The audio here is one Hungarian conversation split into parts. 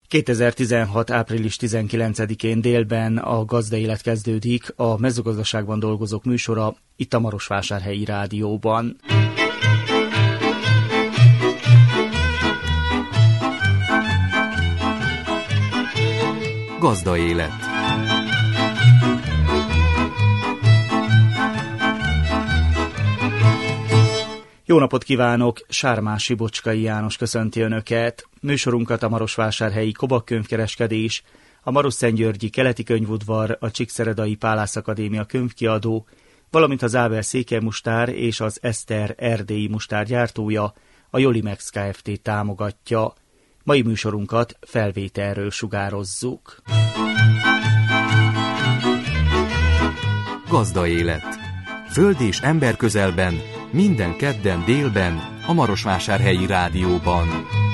2016. április 19-én délben a Gazdaélet kezdődik, a mezőgazdaságban dolgozók műsora itt a Marosvásárhelyi Rádióban. Gazdaélet. Jó napot kívánok! Sármási Bocskai János köszönti Önöket. Műsorunkat a Marosvásárhelyi Kobak könyvkereskedés, a Marosszentgyörgyi Keleti Könyvudvar, a Csíkszeredai Pálász Akadémia könyvkiadó, valamint az Ábel székelymustár és az Eszter erdélyi mustár gyártója, a Jolimex Kft. Támogatja. Mai műsorunkat felvételről sugározzuk. Gazdaélet. Föld és ember közelben, minden kedden délben, a Marosvásárhelyi Rádióban.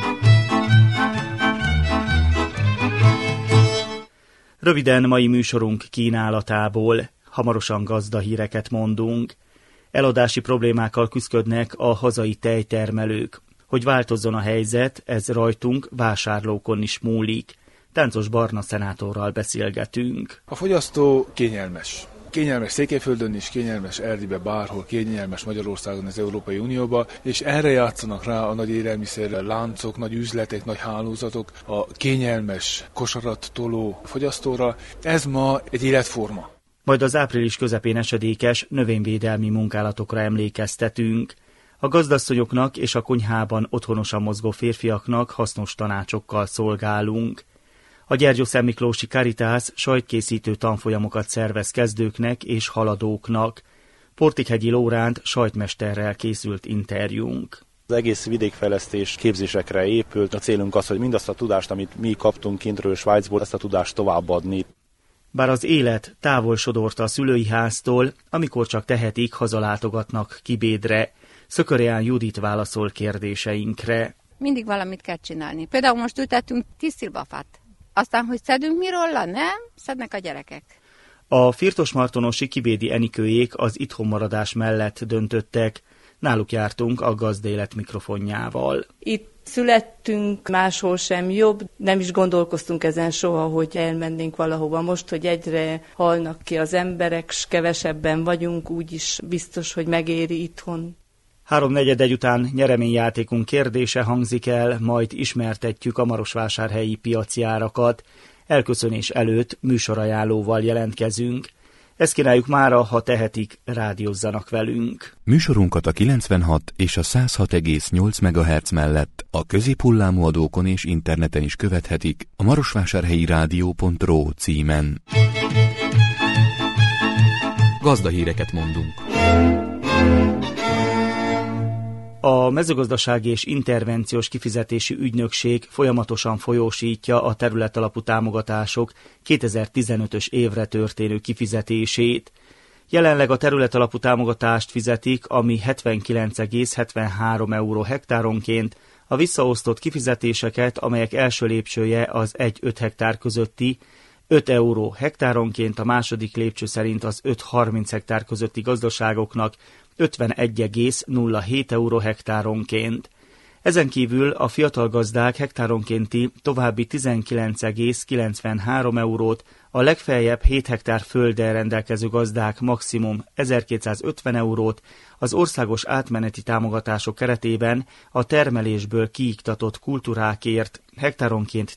Röviden mai műsorunk kínálatából, hamarosan gazdahíreket mondunk. Eladási problémákkal küszködnek a hazai tejtermelők. Hogy változzon a helyzet, ez rajtunk, vásárlókon is múlik. Táncos Barna szenátorral beszélgetünk. A fogyasztó kényelmes. Kényelmes Székelyföldön is, kényelmes Erdélyben, bárhol, kényelmes Magyarországon, az Európai Unióban, és erre játszanak rá a nagy élelmiszer láncok, nagy üzletek, nagy hálózatok, a kényelmes kosarat toló fogyasztóra. Ez ma egy életforma. Majd az április közepén esedékes növényvédelmi munkálatokra emlékeztetünk. A gazdasszonyoknak és a konyhában otthonosan mozgó férfiaknak hasznos tanácsokkal szolgálunk. A Gyergyószentmiklósi Caritas sajtkészítő tanfolyamokat szervez kezdőknek és haladóknak. Portikhegyi Lóránt sajtmesterrel készült interjúnk. Az egész vidékfejlesztés képzésekre épült. A célunk az, hogy mindazt a tudást, amit mi kaptunk kintről Svájcból, ezt a tudást továbbadni. Bár az élet távol sodorta a szülői háztól, amikor csak tehetik, hazalátogatnak Kibédre. Szökörján Judit válaszol kérdéseinkre. Mindig valamit kell csinálni. Például most ültettünk 10 szilvafát. Aztán, hogy szedünk mi róla, nem? Szednek a gyerekek. A firtosmartonosi kibédi Enikőjék az itthonmaradás mellett döntöttek. Náluk jártunk a Gazdaélet mikrofonjával. Itt születtünk, máshol sem jobb. Nem is gondolkoztunk ezen soha, hogy elmennénk valahova. Most, hogy egyre halnak ki az emberek, s kevesebben vagyunk, úgyis biztos, hogy megéri itthon. 3:4 után nyereményjátékunk kérdése hangzik el, majd ismertetjük a marosvásárhelyi piaci árakat. Elköszönés előtt műsorajánlóval jelentkezünk. Ezt kínáljuk mára, ha tehetik, rádiózzanak velünk. Műsorunkat a 96 és a 106,8 MHz mellett a középhullámú adókon és interneten is követhetik a marosvásárhelyi rádió.ro címen. Gazdahíreket mondunk. A mezőgazdasági és intervenciós kifizetési ügynökség folyamatosan folyósítja a területalapú támogatások 2015-ös évre történő kifizetését. Jelenleg a területalapú támogatást fizetik, ami 79,73 euró hektáronként, a visszaosztott kifizetéseket, amelyek első lépcsője az 1-5 hektár közötti, 5 euró hektáronként, a második lépcső szerint az 5-30 hektár közötti gazdaságoknak 51,07 euró hektáronként. Ezen kívül a fiatal gazdák hektáronkénti további 19,93 eurót, a legfeljebb 7 hektár földdel rendelkező gazdák maximum 1250 eurót, az országos átmeneti támogatások keretében a termelésből kiiktatott kultúrákért hektáronként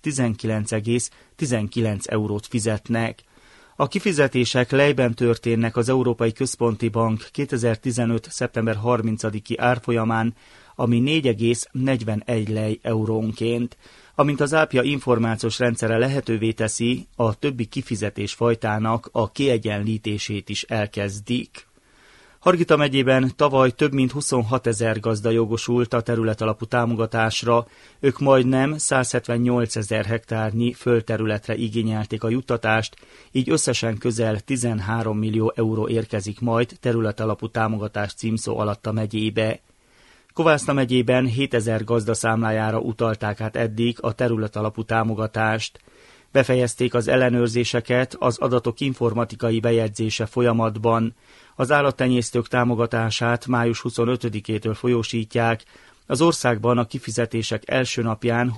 19,19 eurót fizetnek. A kifizetések lejben történnek az Európai Központi Bank 2015. szeptember 30-i árfolyamán, ami 4,41 lej eurónként. Amint az ápja információs rendszere lehetővé teszi, a többi kifizetés fajtának a kiegyenlítését is elkezdik. Hargita megyében tavaly több mint 26 000 gazda jogosult a területalapú támogatásra, ők majdnem 178 000 hektárnyi földterületre igényelték a juttatást, így összesen közel 13 millió euró érkezik majd területalapú támogatás címszó alatt a megyébe. Kovászna megyében 7000 gazda számlájára utalták át eddig a területalapú támogatást. Befejezték az ellenőrzéseket, az adatok informatikai bejegyzése folyamatban. Az állattenyésztők támogatását május 25-től folyósítják, Az országban a kifizetések első napján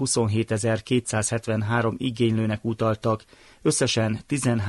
27.273 igénylőnek utaltak, összesen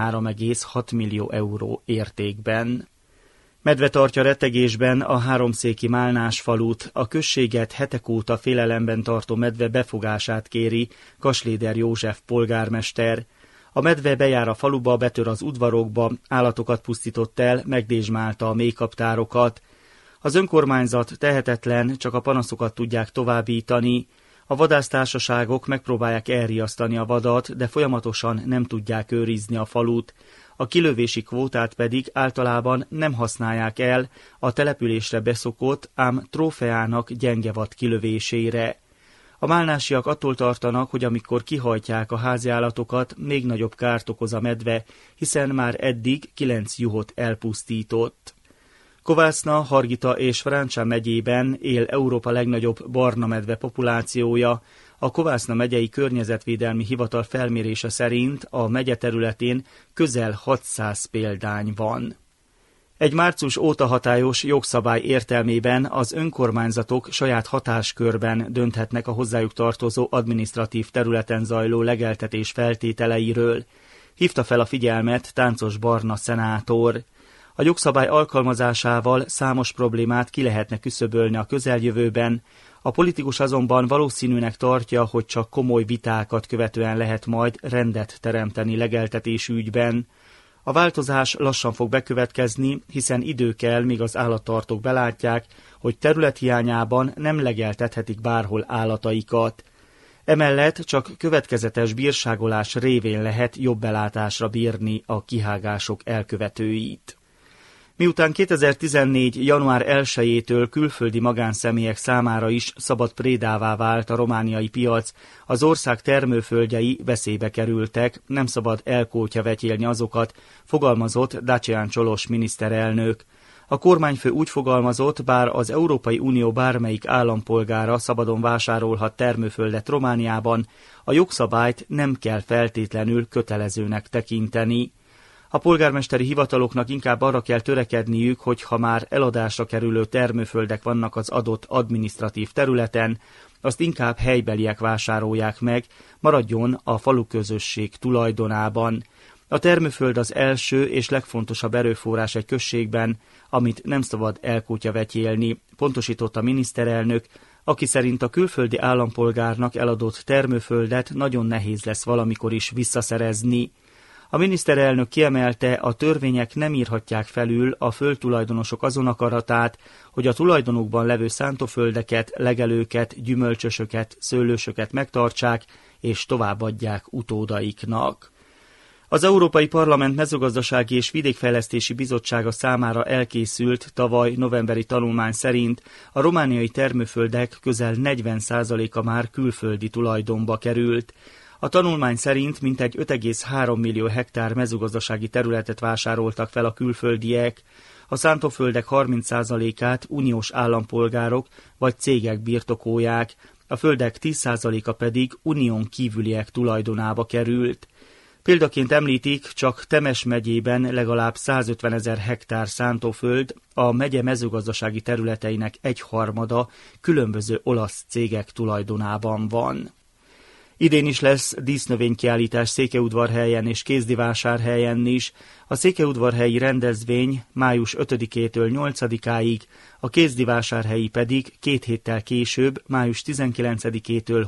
13,6 millió euró értékben. Medve tartja rettegésben a háromszéki Málnás falut, a községet hetek óta félelemben tartó medve befogását kéri Kasléder József polgármester. A medve bejár a faluba, betör az udvarokba, állatokat pusztított el, megdézsmálta a mélykaptárokat. Az önkormányzat tehetetlen, csak a panaszokat tudják továbbítani. A vadásztársaságok megpróbálják elriasztani a vadat, de folyamatosan nem tudják őrizni a falut. A kilövési kvótát pedig általában nem használják el a településre beszokott, ám trófeának gyenge vad kilövésére. A málnásiak attól tartanak, hogy amikor kihajtják a háziállatokat, még nagyobb kárt okoz a medve, hiszen már eddig 9 juhot elpusztított. Kovászna, Hargita és Vráncsán megyében él Európa legnagyobb barna medve populációja. A Kovászna megyei környezetvédelmi hivatal felmérése szerint a megye területén közel 600 példány van. Egy március óta hatályos jogszabály értelmében az önkormányzatok saját hatáskörben dönthetnek a hozzájuk tartozó adminisztratív területen zajló legeltetés feltételeiről. Hívta fel a figyelmet Táncos Barna szenátor. A jogszabály alkalmazásával számos problémát ki lehetne küszöbölni a közeljövőben, a politikus azonban valószínűnek tartja, hogy csak komoly vitákat követően lehet majd rendet teremteni legeltetés ügyben. A változás lassan fog bekövetkezni, hiszen idő kell, míg az állattartók belátják, hogy területhiányában nem legeltethetik bárhol állataikat. Emellett csak következetes bírságolás révén lehet jobb belátásra bírni a kihágások elkövetőit. Miután 2014. január 1-től külföldi magánszemélyek számára is szabad prédává vált a romániai piac, az ország termőföldjei veszélybe kerültek, nem szabad elkótyavetélni azokat, fogalmazott Dacian Csolos miniszterelnök. A kormányfő úgy fogalmazott, bár az Európai Unió bármelyik állampolgára szabadon vásárolhat termőföldet Romániában, a jogszabályt nem kell feltétlenül kötelezőnek tekinteni. A polgármesteri hivataloknak inkább arra kell törekedniük, hogy ha már eladásra kerülő termőföldek vannak az adott adminisztratív területen, azt inkább helybeliek vásárolják meg, maradjon a faluközösség tulajdonában. A termőföld az első és legfontosabb erőforrás egy községben, amit nem szabad elkótyavetélni, pontosította a miniszterelnök, aki szerint a külföldi állampolgárnak eladott termőföldet nagyon nehéz lesz valamikor is visszaszerezni. A miniszterelnök kiemelte, a törvények nem írhatják felül a földtulajdonosok azon akaratát, hogy a tulajdonukban levő szántóföldeket, legelőket, gyümölcsösöket, szőlősöket megtartsák és továbbadják utódaiknak. Az Európai Parlament mezőgazdasági és vidékfejlesztési bizottsága számára elkészült tavaly novemberi tanulmány szerint a romániai termőföldek közel 40%-a már külföldi tulajdonba került. A tanulmány szerint mintegy 5,3 millió hektár mezőgazdasági területet vásároltak fel a külföldiek, a szántóföldek 30%-át uniós állampolgárok vagy cégek birtokolják, a földek 10%-a pedig unión kívüliek tulajdonába került. Példaként említik, csak Temes megyében legalább 150 000 hektár szántóföld, a megye mezőgazdasági területeinek 1/3 különböző olasz cégek tulajdonában van. Idén is lesz dísznövénykiállítás Székelyudvarhelyen és Kézdivásárhelyen is. A székelyudvarhelyi rendezvény május 5-től 8-áig, a kézdivásárhelyi pedig 2 héttel később, május 19-től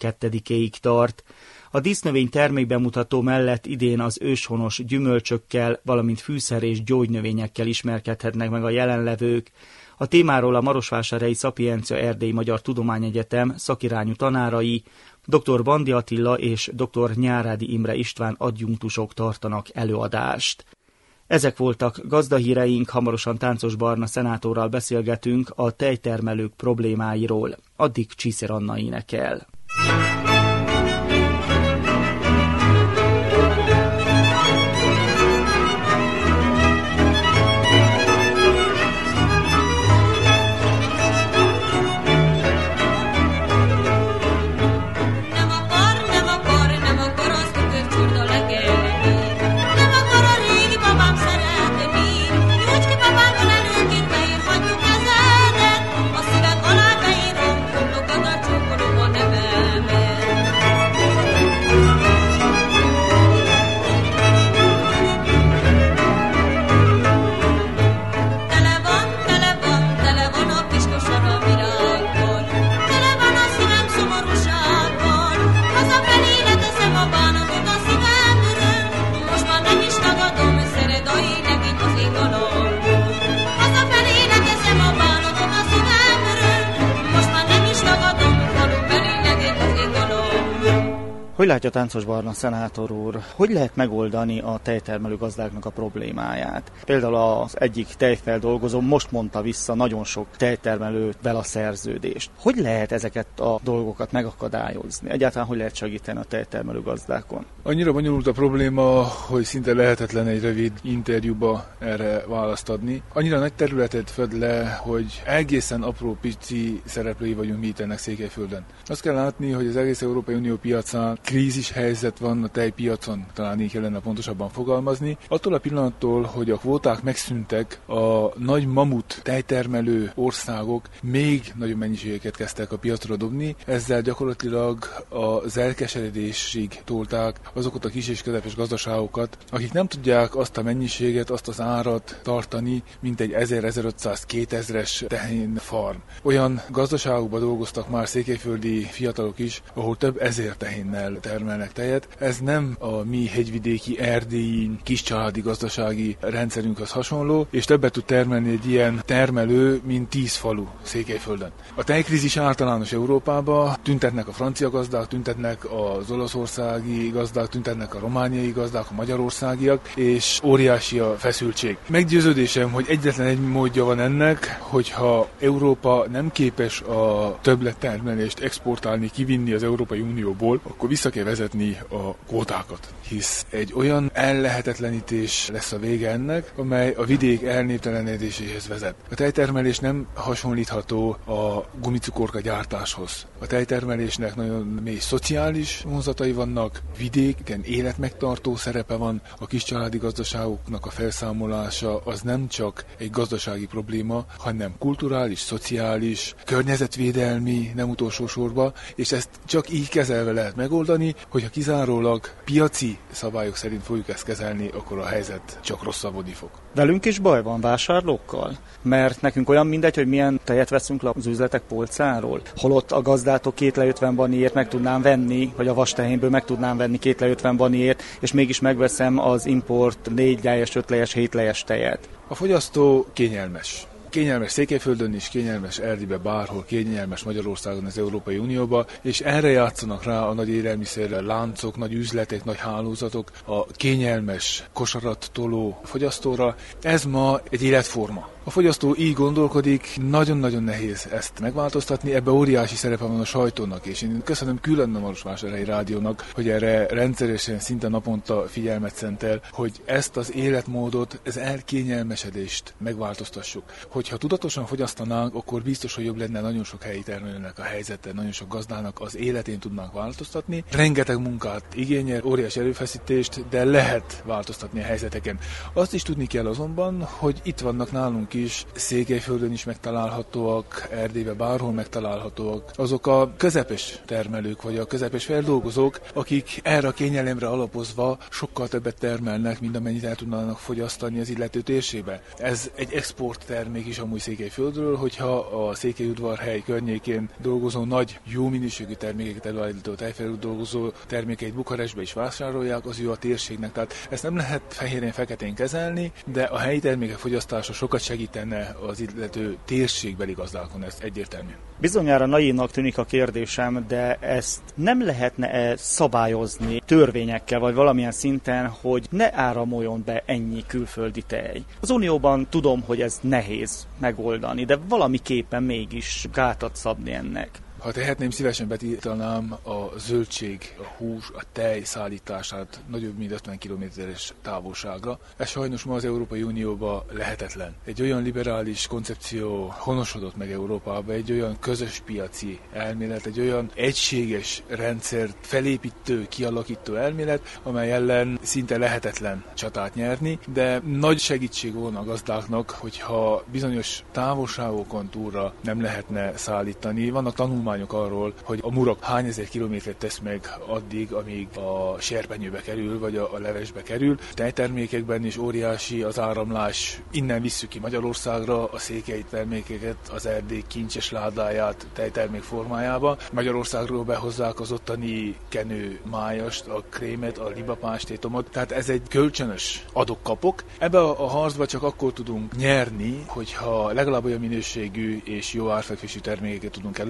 22-ig tart. A dísznövény termékbemutató mellett idén az őshonos gyümölcsökkel, valamint fűszer- és gyógynövényekkel ismerkedhetnek meg a jelenlevők. A témáról a Marosvásárhelyi Szapiencia Erdélyi Magyar Tudományegyetem szakirányú tanárai, dr. Bandi Attila és dr. Nyárádi Imre István adjunktusok tartanak előadást. Ezek voltak gazdahíreink, hamarosan Táncos Barna szenátorral beszélgetünk a tejtermelők problémáiról. Addig Csíszér Anna énekel. A szíved alá beírom, Hogy látja Táncos Barna szenátor úr, hogy lehet megoldani a tejtermelő gazdáknak a problémáját? Például az egyik tejfeldolgozó most mondta vissza nagyon sok tejtermelővel a szerződést. Hogy lehet ezeket a dolgokat megakadályozni? Egyáltalán hogy lehet segíteni a tejtermelő gazdákon? Annyira bonyolult a probléma, hogy szinte lehetetlen egy rövid interjúba erre választ adni. Annyira nagy területet fed le, hogy egészen apró pici szereplői vagyunk mi itt ennek Székelyföldön. Azt kell látni, hogy az egész Európai Unió piacán krízis helyzet van a tejpiacon, talán így kellene pontosabban fogalmazni. Attól a pillanattól, hogy a kvóták megszűntek, a nagy mamut tejtermelő országok még nagyobb mennyiségeket kezdtek a piacra dobni, ezzel gyakorlatilag az elkeseredésig tolták azokat a kis és közepes gazdaságokat, akik nem tudják azt a mennyiséget, azt az árat tartani, mint egy 1000-1500-2000-es tehénfarm. Olyan gazdaságokban dolgoztak már székelyföldi fiatalok is, ahol több ezer tehénnel termelnek tejet. Ez nem a mi hegyvidéki, erdélyi, kiscsaládi gazdasági rendszerünkhöz hasonló, és többet tud termelni egy ilyen termelő, mint 10 falu Székelyföldön. A tejkrízis általános Európában, tüntetnek a francia gazdák, tüntetnek az olaszországi gazdák, tüntetnek a romániai gazdák, a magyarországiak, és óriási a feszültség. Meggyőződésem, hogy egyetlen egy módja van ennek, hogyha Európa nem képes a többlettermelést exportálni, kivinni az Európai Unióból, akkor vissza kell vezetni a kvótákat. Hisz egy olyan ellehetetlenítés lesz a vége ennek, amely a vidék elnéptelenedéséhez vezet. A tejtermelés nem hasonlítható a gumicukorka gyártáshoz. A tejtermelésnek nagyon mély szociális vonzatai vannak, vidéken életmegtartó szerepe van, a kiscsaládi gazdaságoknak a felszámolása az nem csak egy gazdasági probléma, hanem kulturális, szociális, környezetvédelmi, nem utolsó sorba, és ezt csak így kezelve lehet megoldani, hogyha kizárólag piaci szabályok szerint fogjuk ezt kezelni, akkor a helyzet csak rosszabbodni fog. Velünk is baj van vásárlókkal? Mert nekünk olyan mindegy, hogy milyen tejet veszünk le az üzletek polcáról. Holott a gazdától 2 lej 50 baniért meg tudnám venni, vagy a vastehénből meg tudnám venni 2 lej 50 baniért, és mégis megveszem az import 4 lejes, 5 lejes, 7 lejes tejet. A fogyasztó kényelmes. Kényelmes Székelyföldön is, kényelmes Erdélybe, bárhol, kényelmes Magyarországon, az Európai Unióba, és erre játszanak rá a nagy élelmiszer láncok, nagy üzletek, nagy hálózatok, a kényelmes kosarat toló fogyasztóra. Ez ma egy életforma. A fogyasztó így gondolkodik, nagyon-nagyon nehéz ezt megváltoztatni, ebbe óriási szerepe van a sajtónak, és én köszönöm külön a Marosvásárhelyi Rádiónak, hogy erre rendszeresen, szinte naponta figyelmet szentel, hogy ezt az életmódot, ez elkényelmesedést megváltoztassuk. Hogyha tudatosan fogyasztanánk, akkor biztos, hogy jobb lenne nagyon sok helyi termelőnek a helyzete, nagyon sok gazdának az életén tudnánk változtatni. Rengeteg munkát igényel, óriási erőfeszítést, de lehet változtatni a helyzeteken. Azt is tudni kell azonban, hogy itt vannak nálunk is, Székelyföldön is megtalálhatóak, Erdélyben bárhol megtalálhatóak, azok a közepes termelők, vagy a közepes feldolgozók, akik erre a kényelemre alapozva sokkal többet termelnek, mint amennyit el tudnának fogyasztani az illető térségbe. Ez egy exporttermék is amúgy Székelyföldről, hogyha a Székelyudvarhely környékén dolgozó nagy, jó minőségű termékeket előállító tejfeldolgozó termékeit Bukarestbe is vásárolják, az ő a térségnek. Tehát ezt nem lehet fehérén-feketén kezelni, de a helyi termékek fogyasztása sokat segítene az illető térségbeli gazdákon, ez egyértelmű. Bizonyára naívnak tűnik a kérdésem, de ezt nem lehetne szabályozni törvényekkel, vagy valamilyen szinten, hogy ne áramoljon be ennyi külföldi tej. Az Unióban tudom, hogy ez nehéz megoldani, de valamiképpen mégis gátat szabni ennek. Ha tehetném, szívesen betiltanám a zöldség, a hús, a tej szállítását nagyobb mint 50 kilométeres távolságra. Ez sajnos ma az Európai Unióban lehetetlen. Egy olyan liberális koncepció honosodott meg Európába, egy olyan közös piaci elmélet, egy olyan egységes rendszert felépítő, kialakító elmélet, amely ellen szinte lehetetlen csatát nyerni, de nagy segítség volna a gazdáknak, hogyha bizonyos távolságokon túlra nem lehetne szállítani. Vannak tanulmányok arról, hogy a murak hány ezer kilométert tesz meg addig, amíg a serpenyőbe kerül, vagy a levesbe kerül. Tejtermékekben is óriási az áramlás. Innen visszük ki Magyarországra a székely termékeket, az Erdély kincses ládáját tejtermék formájába. Magyarországról behozzák az ottani kenőmájast, a krémet, a libapástétomot. Tehát ez egy kölcsönös adok-kapok. Ebbe a harcba csak akkor tudunk nyerni, hogyha legalább olyan minőségű és jó árfekvésű termékeket tudunk előállítani,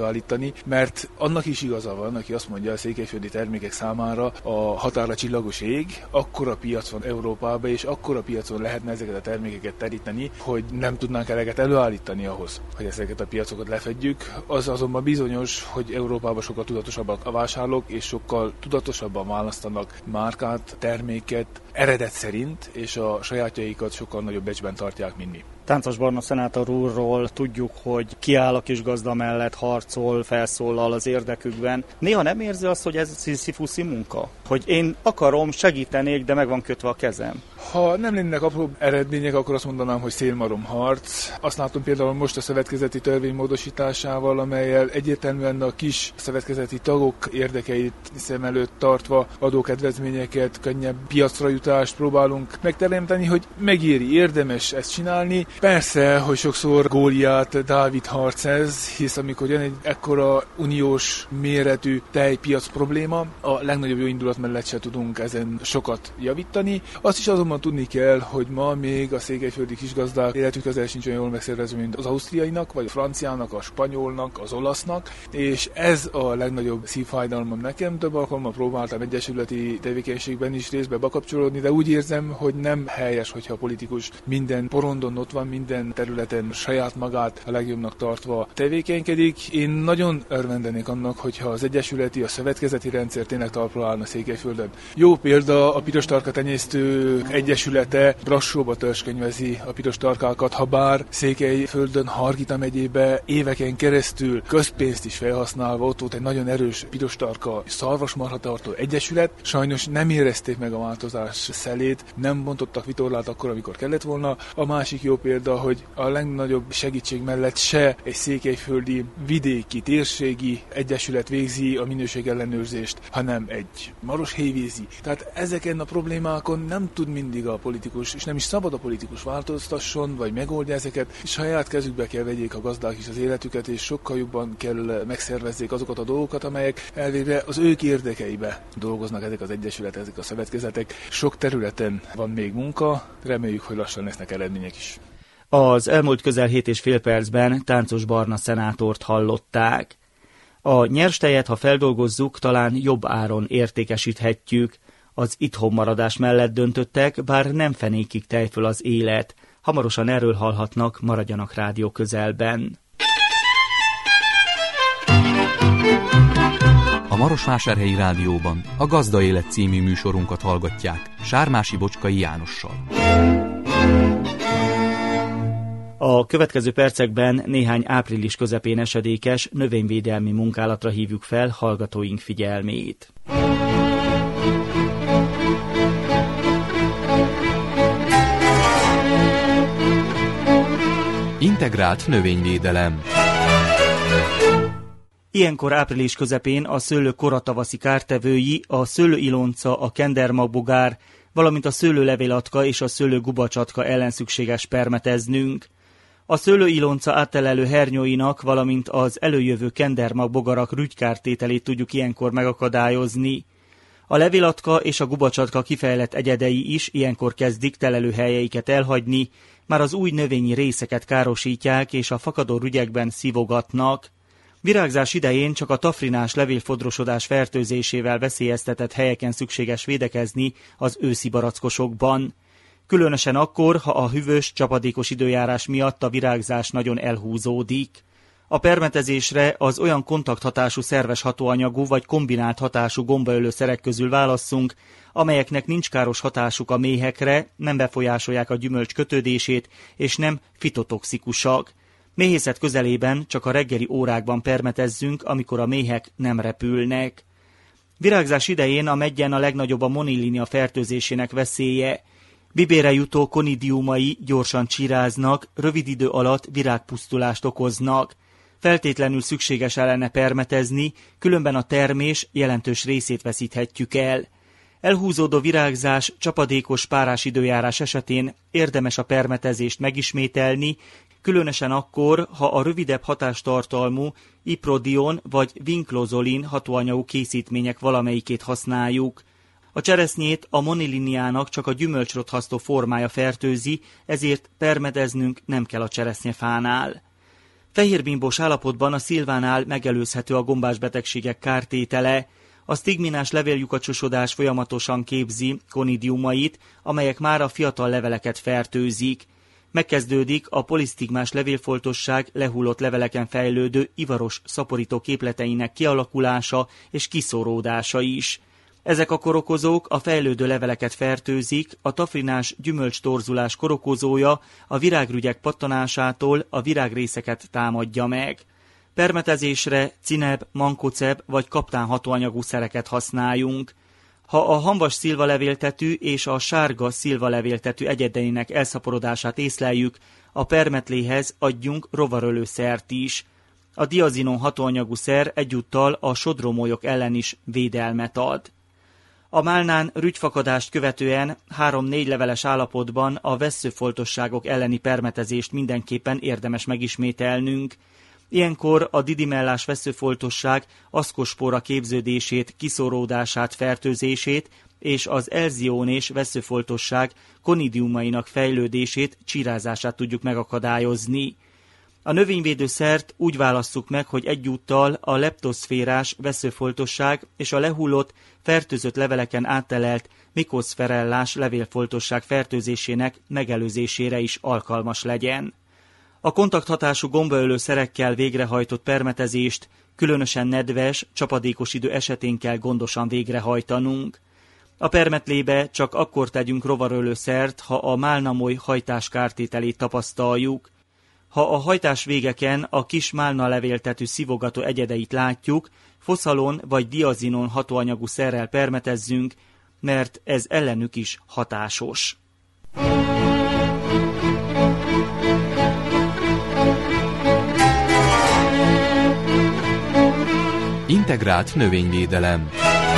tenni, mert annak is igaza van, aki azt mondja, a székelyföldi termékek számára a határa csillagos ég, akkora piac van Európában, és akkora piacon lehetne ezeket a termékeket teríteni, hogy nem tudnánk eleget előállítani ahhoz, hogy ezeket a piacokat lefedjük. Az azonban bizonyos, hogy Európában sokkal tudatosabbak a vásárlók, és sokkal tudatosabban választanak márkát, terméket eredet szerint, és a sajátjaikat sokkal nagyobb becsben tartják, mint mi. Táncos Barna szenátor úrról tudjuk, hogy kiáll a kisgazda mellett, harcol, felszólal az érdekükben. Néha nem érzi azt, hogy ez sziszifuszi munka? Hogy én akarom, segítenék, de meg van kötve a kezem. Ha nem lennének apró eredmények, akkor azt mondanám, hogy szélmalom harc. Azt látom például most a szövetkezeti törvény módosításával, amellyel egyértelműen a kis szövetkezeti tagok érdekeit szem előtt tartva adókedvezményeket, könnyebb piacra jutást próbálunk megteremteni, hogy megéri, érdemes ezt csinálni. Persze, hogy sokszor Góliát, Dávid harc ez, hisz amikor jön egy ekkora uniós méretű tejpiac probléma, a legnagyobb jó indulat mellett se tudunk ezen sokat javítani. Azt is azonban tudni kell, hogy ma még a székelyföldi kisgazdák életük közel sincs olyan jól megszervezve, mint az ausztriainak, vagy a franciának, a spanyolnak, az olasznak, és ez a legnagyobb szívfájdalmam nekem. Több alkalommal próbáltam egyesületi tevékenységben is részbe bekapcsolódni, de úgy érzem, hogy nem helyes, hogyha a politikus minden porondon ott van, minden területen saját magát a legjobbnak tartva tevékenykedik. Én nagyon örvendenék annak, hogyha az egyesületi, a szövetkezeti rendszer tényleg talpra állna Székelyföldön. Jó példa a piros tarka tenyésztők egyesülete Brassóba törzskönyvezi a piros tarkákat, ha bár Székelyföldön, Hargita megyébe éveken keresztül közpénzt is felhasználva ott volt egy nagyon erős piros tarka szarvasmarhatartó egyesület. Sajnos nem érezték meg a változás szelét, nem bontottak vitorlát akkor, amikor kellett volna. A másik jó példa, hogy a legnagyobb segítség mellett se egy székelyföldi vidéki, térségi egyesület végzi a minőségellenőrzést, hanem egy maroshéjvízi. Tehát ezeken a problémákon nem tud mindig a politikus, és nem is szabad a politikus változtasson, vagy megoldja ezeket. Saját kezükbe kell vegyék a gazdák is az életüket, és sokkal jobban kell megszervezzék azokat a dolgokat, amelyek elvégre az ők érdekeibe dolgoznak ezek az egyesületek, ezek a szövetkezetek. Sok területen van még munka, reméljük, hogy lassan lesznek eredmények is. Az elmúlt közel 7,5 percben Táncos Barna szenátort hallották. A nyerstejet, ha feldolgozzuk, talán jobb áron értékesíthetjük. Az itthonmaradás mellett döntöttek, bár nem fenékig tejföl az élet. Hamarosan erről hallhatnak, maradjanak rádió közelben. A Marosvásárhelyi Rádióban a Gazda Élet című műsorunkat hallgatják Sármási Bocskai Jánossal. A következő percekben néhány április közepén esedékes növényvédelmi munkálatra hívjuk fel hallgatóink figyelmét. Integrált növényvédelem. Ilyenkor április közepén a szőlő koratavaszi kártevői, a szőlőilonca, a kendermagbogár, valamint a szőlőlevélatka és a szőlőgubacsatka ellen szükséges permeteznünk. A szőlőilonca áttelelő hernyóinak, valamint az előjövő kendermagbogarak rügykártételét tudjuk ilyenkor megakadályozni. A levélatka és a gubacsatka kifejlett egyedei is ilyenkor kezdik telelőhelyeiket elhagyni, már az új növényi részeket károsítják és a fakadó rügyekben szívogatnak. Virágzás idején csak a tafrinás levélfodrosodás fertőzésével veszélyeztetett helyeken szükséges védekezni az őszi barackosokban. Különösen akkor, ha a hűvös, csapadékos időjárás miatt a virágzás nagyon elhúzódik. A permetezésre az olyan kontakthatású szerves hatóanyagú vagy kombinált hatású gombaölőszerek közül válasszunk, amelyeknek nincs káros hatásuk a méhekre, nem befolyásolják a gyümölcs kötődését és nem fitotoxikusak. Méhészet közelében csak a reggeli órákban permetezzünk, amikor a méhek nem repülnek. Virágzás idején a meggyen a legnagyobb a monilinia fertőzésének veszélye. Bibére jutó konidiumai gyorsan csiráznak, rövid idő alatt virágpusztulást okoznak. Feltétlenül szükséges ellene permetezni, különben a termés jelentős részét veszíthetjük el. Elhúzódó virágzás, csapadékos párás időjárás esetén érdemes a permetezést megismételni, különösen akkor, ha a rövidebb hatástartalmú iprodion vagy vinklozolin hatóanyagú készítmények valamelyikét használjuk. A cseresznyét a moniliniának csak a gyümölcsrothasztó formája fertőzi, ezért permeteznünk nem kell a cseresznyefánál. Fehérbimbós állapotban a szilvánál megelőzhető a gombásbetegségek kártétele. A sztigminás levéllyukacsosodás folyamatosan képzi konidiumait, amelyek már a fiatal leveleket fertőzik. Megkezdődik a polisztigmás levélfoltosság lehullott leveleken fejlődő ivaros szaporító képleteinek kialakulása és kiszóródása is. Ezek a korokozók a fejlődő leveleket fertőzik, a tafrinás gyümölcstorzulás korokozója a virágrügyek pattanásától a virágrészeket támadja meg. Permetezésre cineb, mankoceb vagy kaptán hatóanyagú szereket használjunk. Ha a hamvas szilvalevéltetű és a sárga szilvalevéltetű egyedeinek elszaporodását észleljük, a permetléhez adjunk rovarölőszert is. A diazinon hatóanyagú szer egyúttal a sodrómolyok ellen is védelmet ad. A málnán rügyfakadást követően 3-4 leveles állapotban a vesszőfoltosságok elleni permetezést mindenképpen érdemes megismételnünk. Ilyenkor a didimellás vesszőfoltosság aszkospóra képződését, kiszóródását, fertőzését és az elzionés vesszőfoltosság konidiumainak fejlődését, csírázását tudjuk megakadályozni. A növényvédőszert úgy válasszuk meg, hogy egyúttal a leptoszférás vesszőfoltosság és a lehullott, fertőzött leveleken áttelelt mikoszferellás levélfoltosság fertőzésének megelőzésére is alkalmas legyen. A kontakthatású gombaölő szerekkel végrehajtott permetezést különösen nedves, csapadékos idő esetén kell gondosan végrehajtanunk. A permetlébe csak akkor tegyünk rovarölőszert, ha a málnamoly hajtás kártételét tapasztaljuk. Ha a hajtás végeken a kis málna levéltetű szivogató egyedeit látjuk, foszalon vagy diazinon hatóanyagú szerrel permetezzünk, mert ez ellenük is hatásos. Integrált növényvédelem.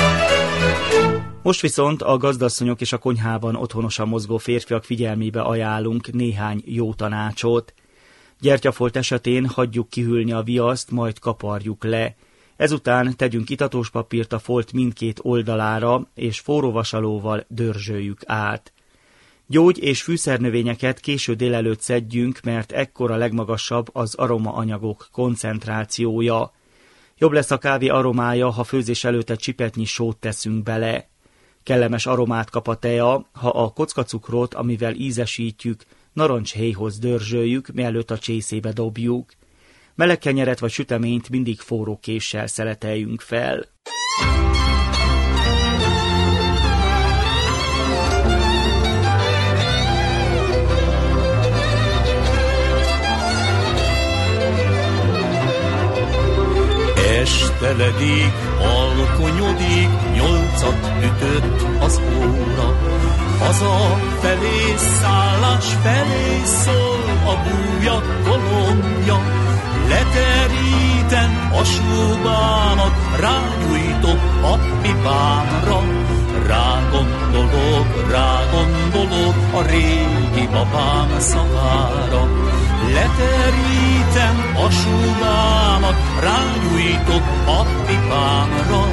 Most viszont a gazdasszonyok és a konyhában otthonosan mozgó férfiak figyelmébe ajánlunk néhány jó tanácsot. Gyertyafolt esetén hagyjuk kihűlni a viaszt, majd kaparjuk le. Ezután tegyünk itatós papírt a folt mindkét oldalára, és forró vasalóval dörzsöljük át. Gyógy- és fűszernövényeket késő délelőtt szedjünk, mert ekkor a legmagasabb az aromaanyagok koncentrációja. Jobb lesz a kávé aromája, ha főzés előtt egy csipetnyi sót teszünk bele. Kellemes aromát kap a tea, ha a kockacukrot, amivel ízesítjük, narancshéjhoz dörzsöljük, mielőtt a csészébe dobjuk. Meleg kenyeret vagy süteményt mindig forró késsel szeleteljünk fel. Esteledik, alkonyodik, 8-at ütött az óra. Hazafelé, szállás felé szól a bújak kolomja. Leterítem a súbámat, rágyújtok a pipámra. Rágondolok a régi babám szavára. Leterítem a súbámat, rágyújtok a pipámra.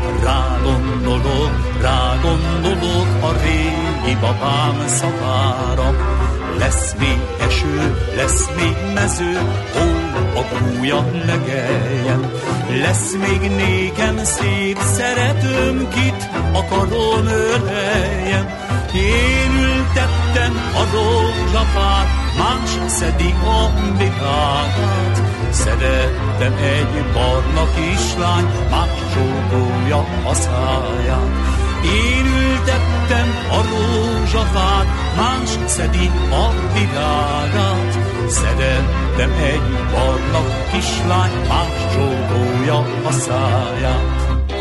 Rágondolok a régi babám szavára. Lesz még eső, lesz még mező, hol a gúlya legeljen. Lesz még nékem szép szeretőm, kit akarom öleljen. Én ültettem a rózsafát, más szedi a virágát. Szerettem egy barna kislány, más csókolja a száját. Én ültettem a rózsafát, más szedi a virágát. Szerettem egy barna kislány, más csókolja a száját.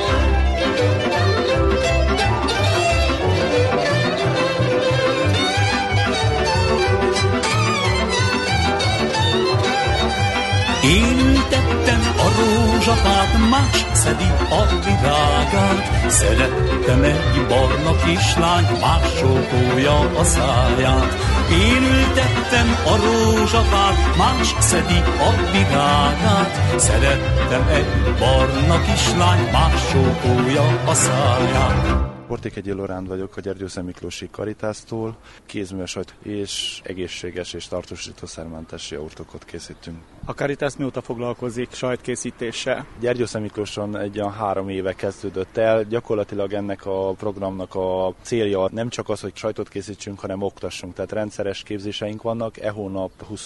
Én ültettem a rózsafát, más szedi a virágát. Szerettem egy barna kislány, más csókolja a száját. Én ültettem a rózsafát, más szedi a virágát. Szerettem egy barna kislány, más csókolja a száját. Portékhegyi Loránd vagyok, a Gyergyószent Miklósi Caritástól. Kézműves sajt és egészséges és tartósítószermentes jogurtokat készítünk. A Caritas mióta foglalkozik sajtkészítéssel? Gyergyószent Miklóson egy olyan 3 éve kezdődött el. Gyakorlatilag ennek a programnak a célja nem csak az, hogy sajtot készítsünk, hanem oktassunk. Tehát rendszeres képzéseink vannak. E hónap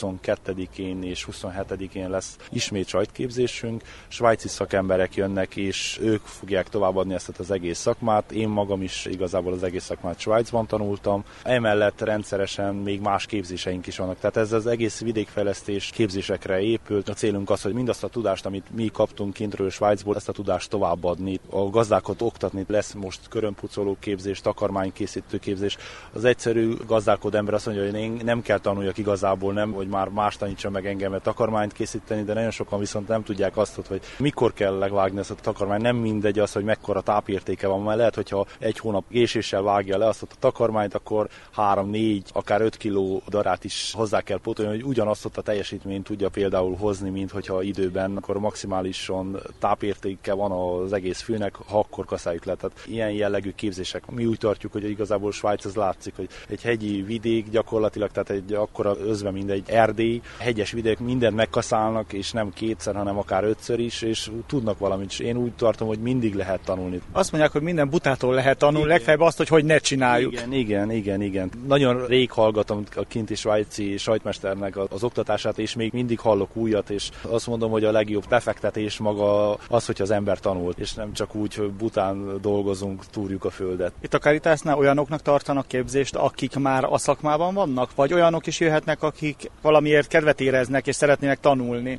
22-én és 27-én lesz ismét sajtképzésünk. Svájci szakemberek jönnek, és ők fogják továbbadni ezt az egész szakmát. Én magam is igazából az egész szakmát Svájcban tanultam. Emellett rendszeresen még más képzéseink is vannak. Tehát ez az egész vidékfejlesztés képzésekre épült. A célunk az, hogy mindazt a tudást, amit mi kaptunk kintről Svájcból, ezt a tudást továbbadni, a gazdákat oktatni. Lesz most körömpucoló képzés, takarmánykészítő képzés. Az egyszerű gazdálkodó ember azt mondja, hogy én nem kell tanuljak igazából, nem, hogy már más tanítson meg engem takarmányt készíteni, de nagyon sokan viszont nem tudják azt, hogy mikor kell levágni ezt a takarmányt. Nem mindegy az, hogy mekkora tápértéke van, mert lehet, hogyha egy hónap késéssel vágja le azt a takarmányt, akkor 3-4, akár 5 kiló darát is hozzá kell pótolni, hogy ugyanazt a teljesítményt tudja például hozni, mint hogyha időben, akkor maximálisan tápértéke van az egész fűnek, ha akkor kaszáljuk le. Tehát ilyen jellegű képzések. Mi úgy tartjuk, hogy igazából Svájc az látszik, hogy egy hegyi vidék gyakorlatilag, tehát egy akkora özve, mint egy erdély, hegyes vidék, mindent megkaszálnak, és nem 2-szer, hanem akár 5-ször is, és tudnak valamit. Én úgy tartom, hogy mindig lehet tanulni. Azt mondják, hogy minden butától lehet tanulni, legfeljebb azt, hogy ne csináljuk. Igen. Nagyon rég hallgatom a kinti svájci sajtmesternek az oktatását, és még mindig hallok újat, és azt mondom, hogy a legjobb befektetés maga az, hogy az ember tanul, és nem csak úgy, hogy bután dolgozunk, túrjuk a földet. Itt a Caritasnál olyanoknak tartanak képzést, akik már a szakmában vannak, vagy olyanok is jöhetnek, akik valamiért kedvet éreznek és szeretnének tanulni?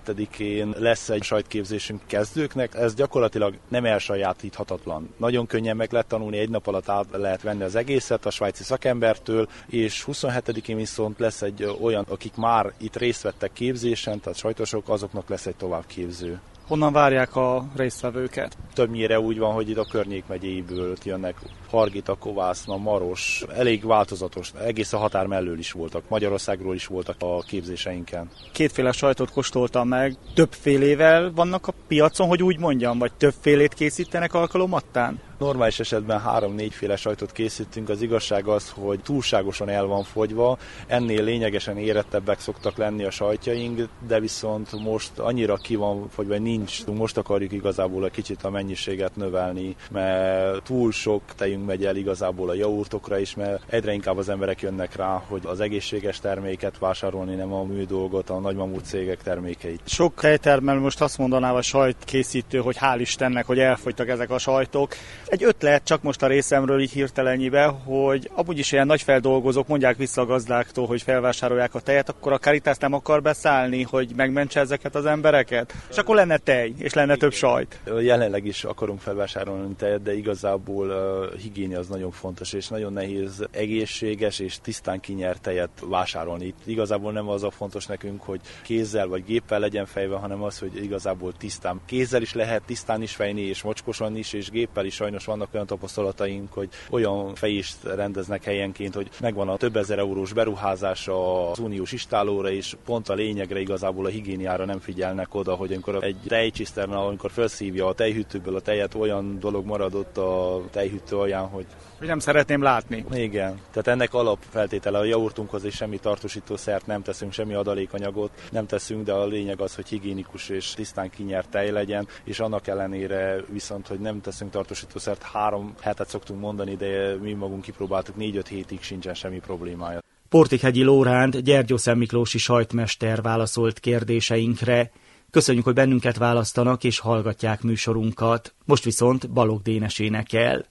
22-én lesz egy sajtképzésünk kezdőknek, ez gyakorlatilag nem elsajátíthatatlan. Nagyon könnyen meg lehet tanulni, egy nap alatt át lehet venni az egészet a svájci szakembertől, és 27-én viszont lesz egy olyan, akik már itt részt vettek képzésen, tehát sajtosok, azoknak lesz egy továbbképző. Honnan várják a résztvevőket? Többnyire úgy van, hogy itt a környék megyéiből jönnek. Hargita, Kovászna, Maros, elég változatos, egész a határ mellől is voltak, Magyarországról is voltak a képzéseinken. 2 sajtot kóstoltam meg, többfélével vannak a piacon, hogy úgy mondjam, vagy többfélét készítenek alkalomattán? Normális esetben 3-4 sajtot készítünk, az igazság az, hogy túlságosan el van fogyva, ennél lényegesen érettebbek szoktak lenni a sajtjaink, de viszont most annyira ki van fogyva, hogy nincs. Most akarjuk igazából egy kicsit a mennyiséget növelni, mert túl sok tejünk megy el igazából a jogurtokra is, mert egyre inkább az emberek jönnek rá, hogy az egészséges terméket vásárolni, nem a műdolgot, a nagymamú cégek termékeit. Sok tejtermelő most azt mondaná a sajtkészítő, hogy hál' Istennek, hogy elfogytak ezek a sajtok. Egy ötlet csak most a részemről így hirtelenyibe, hogy amúgy is ilyen nagy feldolgozók mondják vissza a gazdáktól, hogy felvásárolják a tejet, akkor a Caritas nem akar beszállni, hogy megmentse ezeket az embereket? És akkor lenne tej, és lenne több sajt. Jelenleg is akarunk felvásárolni tejet, de igazából a higiénia az nagyon fontos, és nagyon nehéz egészséges és tisztán kinyert tejet vásárolni. Itt igazából nem az a fontos nekünk, hogy kézzel vagy géppel legyen fejve, hanem az, hogy igazából tisztán. Kézzel is lehet tisztán is fejni, és mocskosan is, és géppel is sajnos vannak olyan tapasztalataink, hogy olyan fejést rendeznek helyenként, hogy megvan a több ezer eurós beruházás az uniós istálóra, és pont a lényegre igazából a higiéniára nem figyelnek oda, hogy amikor egy tejcsiszternál, amikor felszívja a tejhűtőből a tejet, olyan dolog maradott a tejhűtő alján, hogy nem szeretném látni. Igen, tehát ennek alapfeltétele a jogurtunkhoz is semmi tartósítószert nem teszünk, semmi adalékanyagot nem teszünk, de a lényeg az, hogy higiénikus és tisztán kinyert tej legyen, és annak ellenére viszont, hogy nem teszünk tartósítószert, 3 hetet szoktunk mondani, de mi magunk kipróbáltuk, 4-5 hétig sincsen semmi problémája. Portékhegyi Lóránd, Gyergyószent Miklósi sajtmester válaszolt kérdéseinkre. Köszönjük, hogy bennünket választanak és hallgatják műsorunkat. Most viszont Balogh Dénes énekel.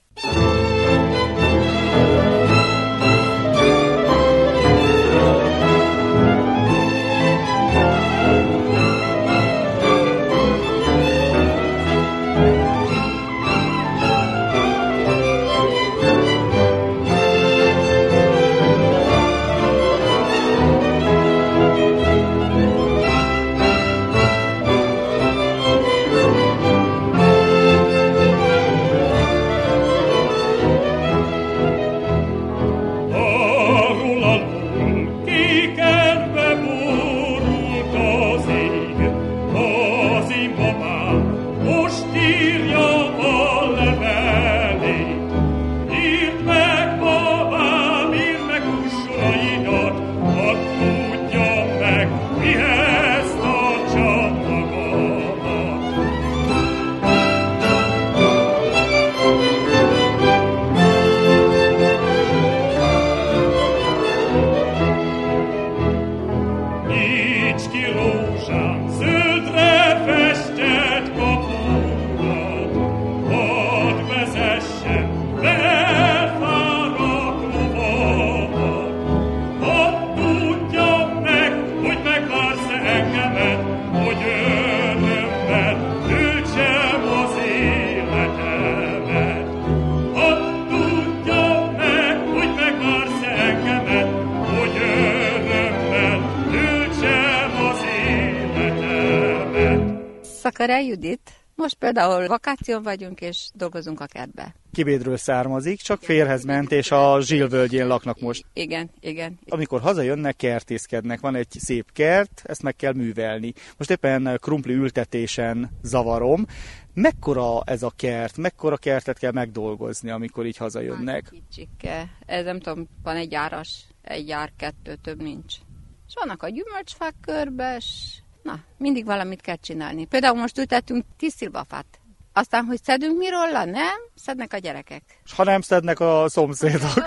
Szökörei Judit. Most például vakáción vagyunk, és dolgozunk a kertbe. Kibédről származik, csak férjhez ment, és a Zsilvölgyén laknak most. Igen. Amikor hazajönnek, kertészkednek. Van egy szép kert, ezt meg kell művelni. Most éppen krumpli ültetésen zavarom. Mekkora ez a kert? Mekkora kertet kell megdolgozni, amikor így hazajönnek? Kicsike. Ez nem tudom, van egy áras, egy ár, 2, több nincs. És vannak a gyümölcsfák körbes. Na, mindig valamit kell csinálni. Például most ültettünk 10 szilvafát. Aztán, hogy szedünk mi róla, nem? Szednek a gyerekek. És ha nem szednek a szomszédok.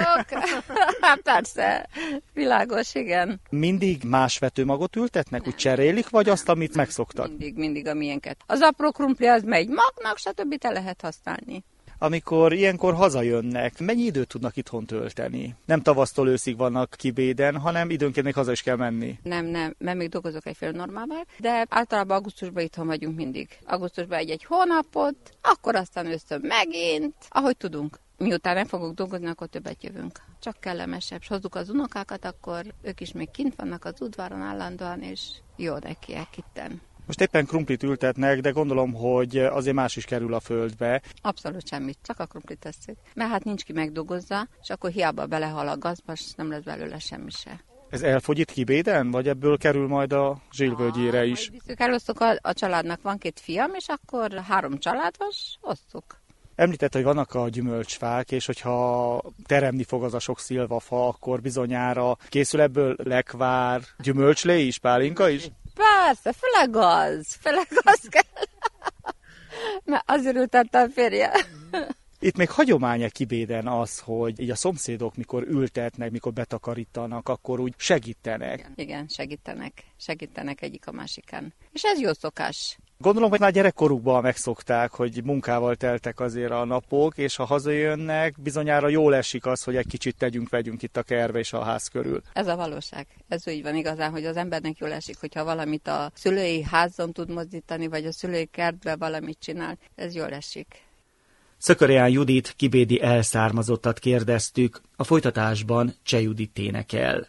Persze, világos, igen. Mindig más vetőmagot ültetnek, úgy cserélik, vagy azt, amit megszoktak? Mindig a miénket. Az apró krumpli az megy magnak, stb. Te lehet használni. Amikor ilyenkor hazajönnek, mennyi időt tudnak itthon tölteni? Nem tavasztól őszig vannak Kibéden, hanem időnként még haza is kell menni. Nem, mert még dolgozok egy fél normával, de általában augusztusban itthon vagyunk mindig. Augusztusban egy hónapot, akkor aztán ősztől megint, ahogy tudunk. Miután nem fogok dolgozni, akkor többet jövünk. Csak kellemesebb. És hozzuk az unokákat, akkor ők is még kint vannak az udvaron állandóan, és jó nekiek itten. Most éppen krumplit ültetnek, de gondolom, hogy azért más is kerül a földbe. Abszolút semmit, csak a krumplit tesszük. Mert hát nincs ki megdolgozza, és akkor hiába belehal a gazba, és nem lesz belőle semmi se. Ez elfogy itt Kibéden, vagy ebből kerül majd a Zsilvölgyére is? Elosztok a családnak, van 2 fiam, és akkor 3 családos, osztuk. Említett, hogy vannak a gyümölcsfák, és hogyha teremni fog az a sok szilvafa, akkor bizonyára készül ebből lekvár, gyümölcslé is, pálinka is? Persze, főleg az kell. Mert azért ültette a férje. Itt még hagyománya Kibéden az, hogy így a szomszédok, mikor ültetnek, mikor betakarítanak, akkor úgy segítenek. Igen, segítenek egyik a másikán. És ez jó szokás. Gondolom, hogy már gyerekkorukban megszokták, hogy munkával teltek azért a napok, és ha hazajönnek, bizonyára jól esik az, hogy egy kicsit vegyünk itt a kertbe és a ház körül. Ez a valóság. Ez úgy van igazán, hogy az embernek jól esik, hogyha valamit a szülői házon tud mozdítani, vagy a szülői kertbe valamit csinál. Ez jól esik. Szökörei Judit kibédi elszármazottat kérdeztük, a folytatásban Cseh Judit énekel.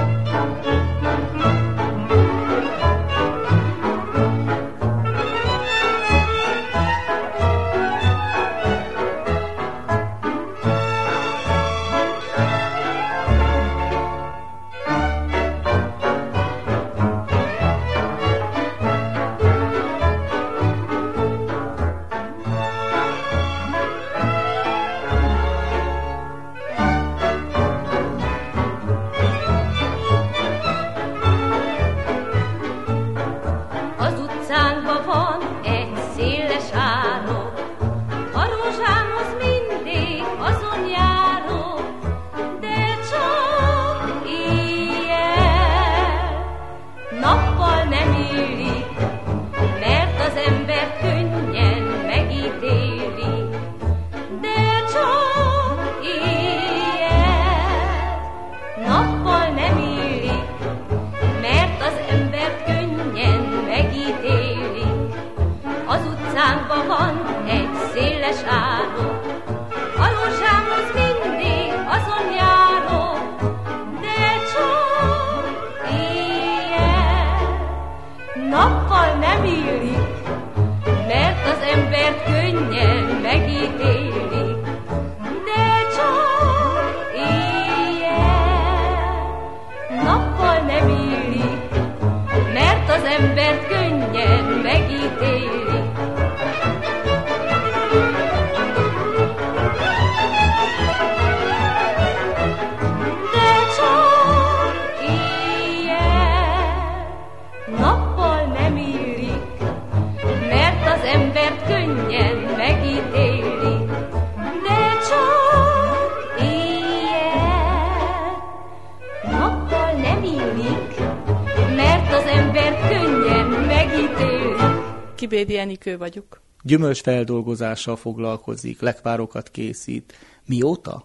Kibédi Enikő vagyok. Gyümölcsfeldolgozással foglalkozik, lekvárokat készít. Mióta?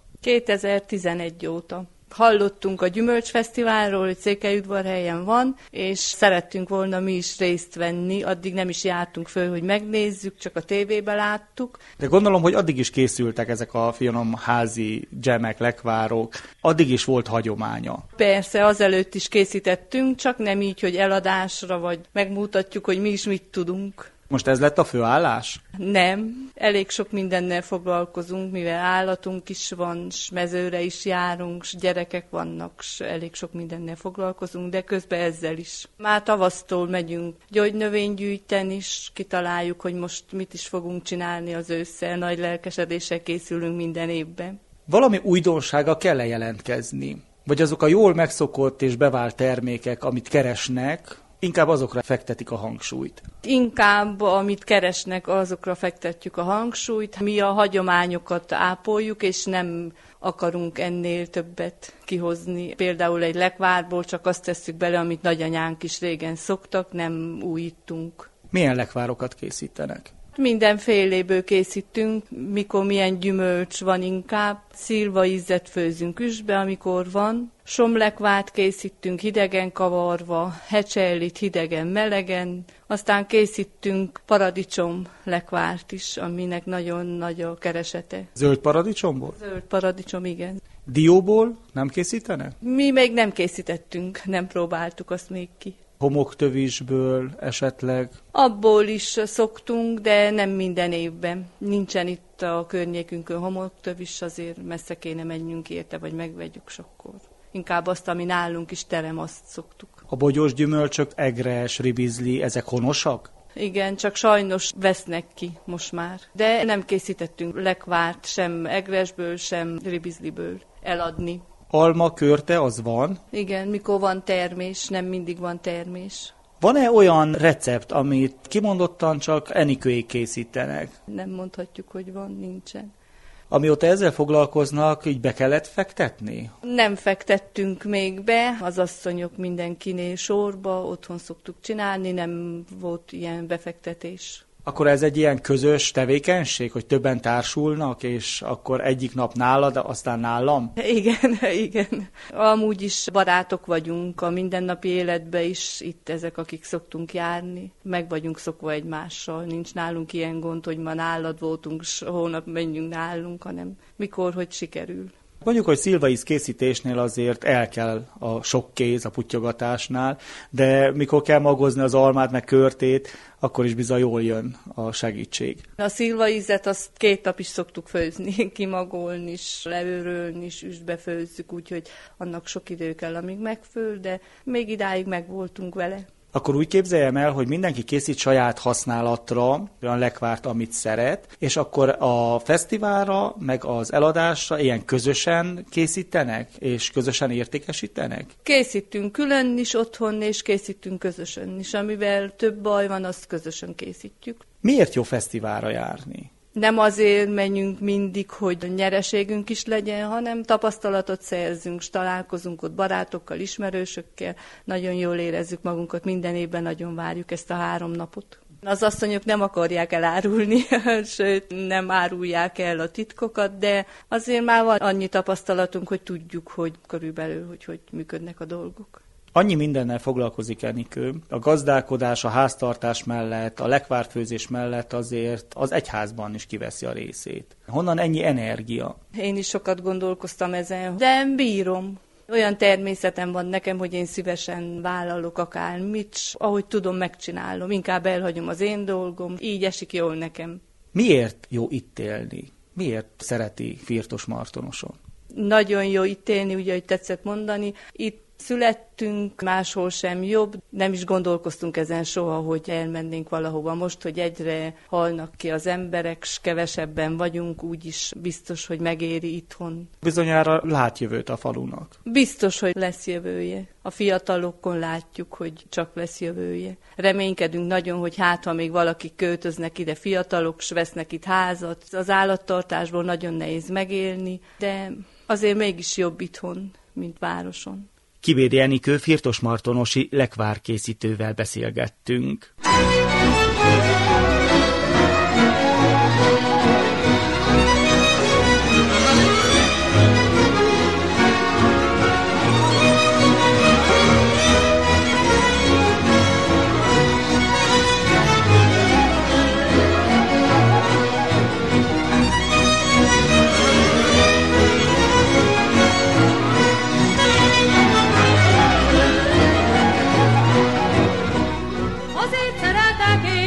2011 óta. Hallottunk a Gyümölcsfesztiválról, hogy Székelyudvarhelyen van, és szerettünk volna mi is részt venni, addig nem is jártunk föl, hogy megnézzük, csak a tévébe láttuk. De gondolom, hogy addig is készültek ezek a finomházi dzsemek, lekvárok, addig is volt hagyománya. Persze, azelőtt is készítettünk, csak nem így, hogy eladásra, vagy megmutatjuk, hogy mi is mit tudunk. Most ez lett a főállás? Nem, elég sok mindennel foglalkozunk, mivel állatunk is van, s mezőre is járunk, s gyerekek vannak, s elég sok mindennel foglalkozunk, de közben ezzel is. Már tavasztól megyünk gyógynövényt gyűjteni, és kitaláljuk, hogy most mit is fogunk csinálni az ősszel, nagy lelkesedéssel készülünk minden évben. Valami újdonsága kell-e jelentkezni? Vagy azok a jól megszokott és bevált termékek, amit keresnek, inkább azokra fektetik a hangsúlyt? Inkább, amit keresnek, azokra fektetjük a hangsúlyt. Mi a hagyományokat ápoljuk, és nem akarunk ennél többet kihozni. Például egy lekvárból csak azt tesszük bele, amit nagyanyánk is régen szoktak, nem újítunk. Milyen lekvárokat készítenek? Mindenféléből készítünk, mikor milyen gyümölcs van inkább. Szilvaízet főzünk üstbe, amikor van. Somlekvárt készítünk hidegen kavarva, hecsellit hidegen melegen. Aztán készítünk paradicsom lekvárt is, aminek nagyon nagy a keresete. Zöld paradicsomból? Zöld paradicsom, igen. Dióból nem készítenek? Mi még nem készítettünk, nem próbáltuk azt még ki. Homoktövisből esetleg? Abból is szoktunk, de nem minden évben. Nincsen itt a környékünkön homoktövis, azért messze kéne menjünk érte, vagy megvegyük sokkor. Inkább azt, ami nálunk is terem, azt szoktuk. A bogyós gyümölcsök, egres, ribizli, ezek honosak? Igen, csak sajnos vesznek ki most már. De nem készítettünk lekvárt sem egresből, sem ribizliből eladni. Alma, körte, az van? Igen, mikor van termés, nem mindig van termés. Van-e olyan recept, amit kimondottan csak Enikőék készítenek? Nem mondhatjuk, hogy van, nincsen. Amióta ezzel foglalkoznak, így be kellett fektetni? Nem fektettünk még be, az asszonyok mindenkinél sorba, otthon szoktuk csinálni, nem volt ilyen befektetés. Akkor ez egy ilyen közös tevékenység, hogy többen társulnak, és akkor egyik nap nálad, aztán nálam? Igen, igen. Amúgy is barátok vagyunk a mindennapi életben is, itt ezek, akik szoktunk járni. Meg vagyunk szokva egymással, nincs nálunk ilyen gond, hogy ma nálad voltunk, s holnap menjünk nálunk, hanem mikor, hogy sikerül. Mondjuk, hogy szilvaíz készítésnél azért el kell a sok kéz a puttyogatásnál, de mikor kell magozni az almát meg körtét, akkor is bizony jól jön a segítség. A szilvaízet azt 2 nap is szoktuk főzni, kimagolni is, leőrölni is, üstbe főzzük, úgyhogy annak sok idő kell, amíg megfől, de még idáig megvoltunk vele. Akkor úgy képzeljem el, hogy mindenki készít saját használatra olyan lekvárt, amit szeret, és akkor a fesztiválra, meg az eladásra ilyen közösen készítenek, és közösen értékesítenek? Készítünk külön is otthon, és készítünk közösen is. Amivel több baj van, azt közösen készítjük. Miért jó fesztiválra járni? Nem azért menjünk mindig, hogy nyereségünk is legyen, hanem tapasztalatot szerzünk, s találkozunk ott barátokkal, ismerősökkel, nagyon jól érezzük magunkat, minden évben nagyon várjuk ezt a 3 napot. Az asszonyok nem akarják elárulni, sőt nem árulják el a titkokat, de azért már van annyi tapasztalatunk, hogy tudjuk, hogy körülbelül hogy működnek a dolgok. Annyi mindennel foglalkozik Enikő. A gazdálkodás, a háztartás mellett, a lekvárfőzés mellett azért az egyházban is kiveszi a részét. Honnan ennyi energia? Én is sokat gondolkoztam ezen, de bírom. Olyan természetem van nekem, hogy én szívesen vállalok akármit, ahogy tudom, megcsinálom. Inkább elhagyom az én dolgom, így esik jól nekem. Miért jó itt élni? Miért szereti Firtos-Martonoson? Nagyon jó itt élni, ugye, hogy tetszett mondani. Itt születtünk, máshol sem jobb. Nem is gondolkoztunk ezen soha, hogy elmennénk valahova. Most, hogy egyre halnak ki az emberek, s kevesebben vagyunk, úgyis biztos, hogy megéri itthon. Bizonyára lát jövőt a falunak. Biztos, hogy lesz jövője. A fiatalokon látjuk, hogy csak lesz jövője. Reménykedünk nagyon, hogy ha még valaki költöznek ide fiatalok, s vesznek itt házat. Az állattartásból nagyon nehéz megélni, de azért mégis jobb itthon, mint városon. Kibéri Enikő firtos-martonosi lekvárkészítővel beszélgettünk. Azért szeretek én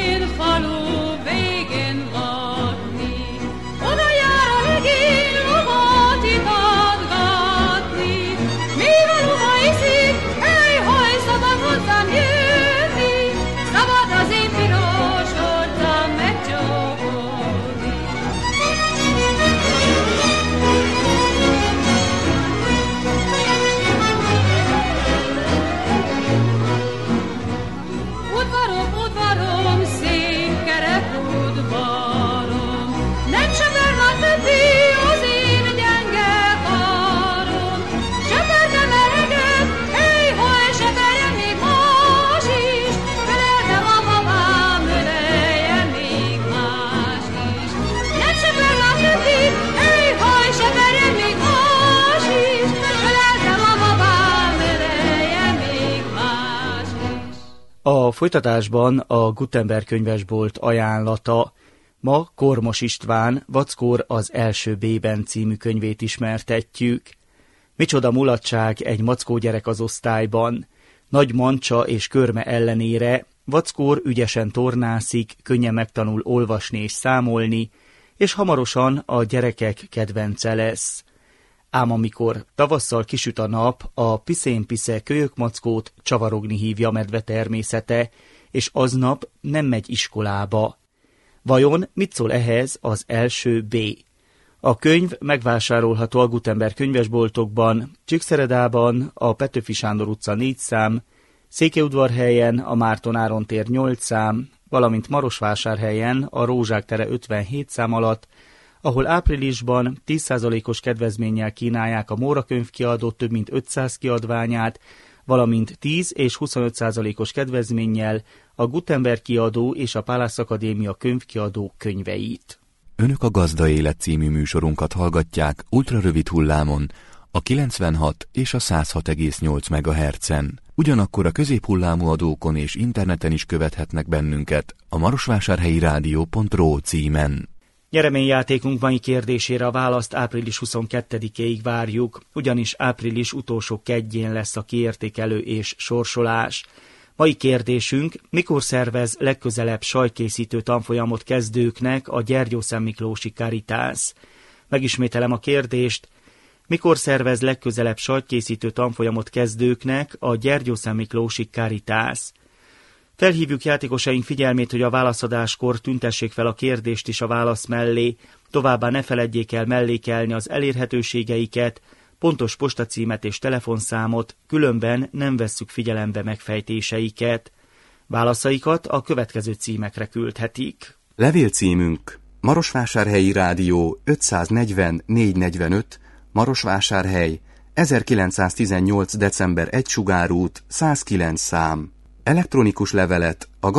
A folytatásban a Gutenberg könyvesbolt ajánlata. Ma Kormos István, Vackor az első B-ben című könyvét ismertetjük. Micsoda mulatság egy mackó gyerek az osztályban. Nagy mancsa és körme ellenére Vackor ügyesen tornászik, könnyen megtanul olvasni és számolni, és hamarosan a gyerekek kedvence lesz. Ám amikor tavasszal kisüt a nap, a piszén-pisze kölyökmackót csavarogni hívja medve természete, és aznap nem megy iskolába. Vajon mit szól ehhez az első B? A könyv megvásárolható a Gutenberg könyvesboltokban, Csíkszeredában, a Petőfi Sándor utca 4 szám, Székelyudvarhelyen, a Márton Áron tér 8 szám, valamint Marosvásárhelyen, a Rózsák tere 57 szám alatt, ahol áprilisban 10%-os kedvezménnyel kínálják a Móra könyvkiadó több mint 500 kiadványát, valamint 10 és 25%-os kedvezménnyel a Gutenberg kiadó és a Pálász Akadémia könyvkiadó könyveit. Önök a Gazda Élet című műsorunkat hallgatják ultrarövid hullámon, a 96 és a 106,8 MHz-en. Ugyanakkor a középhullámú adókon és interneten is követhetnek bennünket a marosvásárhelyi rádió.ro címen. Nyereményjátékunk mai kérdésére a választ április 22-ig várjuk, ugyanis április utolsó kedjén lesz a kiértékelő és sorsolás. Mai kérdésünk, mikor szervez legközelebb sajtkészítő tanfolyamot kezdőknek a Gyergyószentmiklósi Caritas? Megismételem a kérdést, mikor szervez legközelebb sajtkészítő tanfolyamot kezdőknek a Gyergyószentmiklósi Caritas? Felhívjuk játékosaink figyelmét, hogy a válaszadáskor tüntessék fel a kérdést is a válasz mellé, továbbá ne feledjék el mellékelni az elérhetőségeiket, pontos postacímet és telefonszámot, különben nem vesszük figyelembe megfejtéseiket. Válaszaikat a következő címekre küldhetik. Levélcímünk: Marosvásárhelyi Rádió 540 445, Marosvásárhely, 1918. december 1 Sugárút, 109 szám. Elektronikus levelet a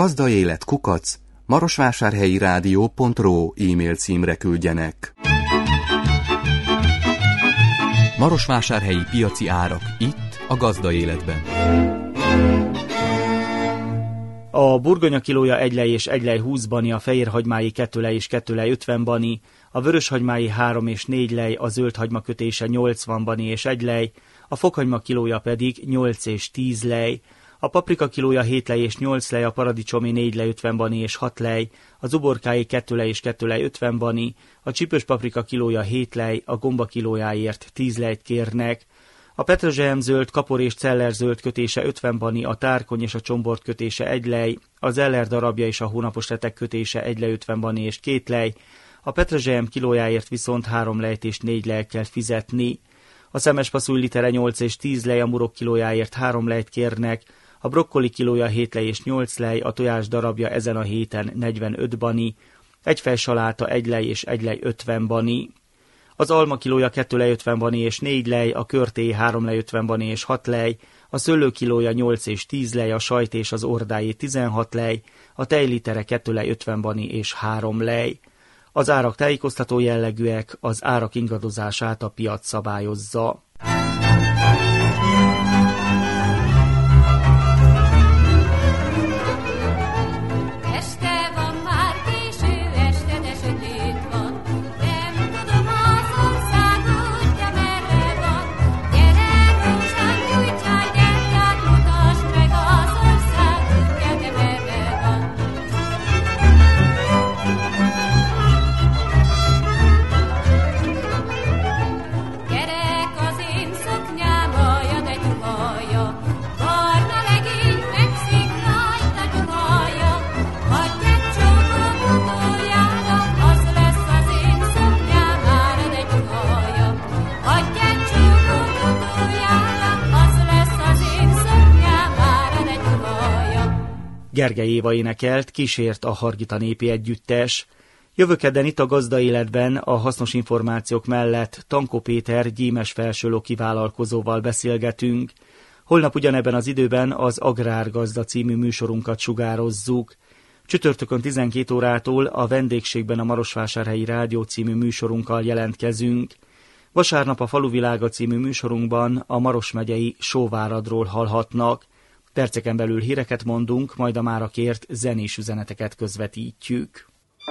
gazdaélet@marosvásárhelyirádió.ro e-mail címre küldjenek. Marosvásárhelyi piaci árak itt a Gazda Életben. A burgonya kilója 1 lej és 1 lej 20 bani, a fehérhagymái 2 lej és 2 lej 50 bani, a vöröshagymái 3 és 4 lej, a zöldhagyma kötése 80 bani és 1 lej, a fokhagyma kilója pedig 8 és 10 lej, a paprika kilója 7 lej és 8 lej, a paradicsomi 4 lej 50 bani és 6 lej, az uborkái 2 lej és 2 lej 50 bani, a csípős paprika kilója 7 lej, a gomba kilójáért 10 lejt kérnek, a petrezselyemzöld, kapor és cellerzöld kötése 50 bani, a tárkony és a csombort kötése 1 lej, az eller darabja és a hónapos retek kötése 1 lej 50 bani és 2 lej, a petrezselyem kilójáért viszont 3 lejt és 4 lejt kell fizetni. A szemes faszúly litere 8 és 10 lej, a murok kilójáért 3 lejt kérnek, a brokkoli kilója 7 lej és 8 lej, a tojás darabja ezen a héten 45 bani, egy fej saláta 1 lej és 1 lej 50 bani. Az alma kilója 2 lej 50 bani és 4 lej, a körtély 3 lej 50 bani és 6 lej, a szőlő kilója 8 és 10 lej, a sajt és az ordáé 16 lej, a tejlitere 2 lej 50 bani és 3 lej. Az árak tájékoztató jellegűek, az árak ingadozását a piac szabályozza. Gergely Éva énekelt, kísért a Hargita népi együttes. Jövő kedden itt a Gazda Életben a hasznos információk mellett Tankó Péter gyímes felsőlóki vállalkozóval beszélgetünk. Holnap ugyanebben az időben az Agrárgazda című műsorunkat sugározzuk. Csütörtökön 12 órától a vendégségben a Marosvásárhelyi Rádió című műsorunkkal jelentkezünk. Vasárnap a Faluvilága című műsorunkban a Maros megyei Sóváradról hallhatnak. Perceken belül híreket mondunk, majd a mára kért zenés üzeneteket közvetítjük.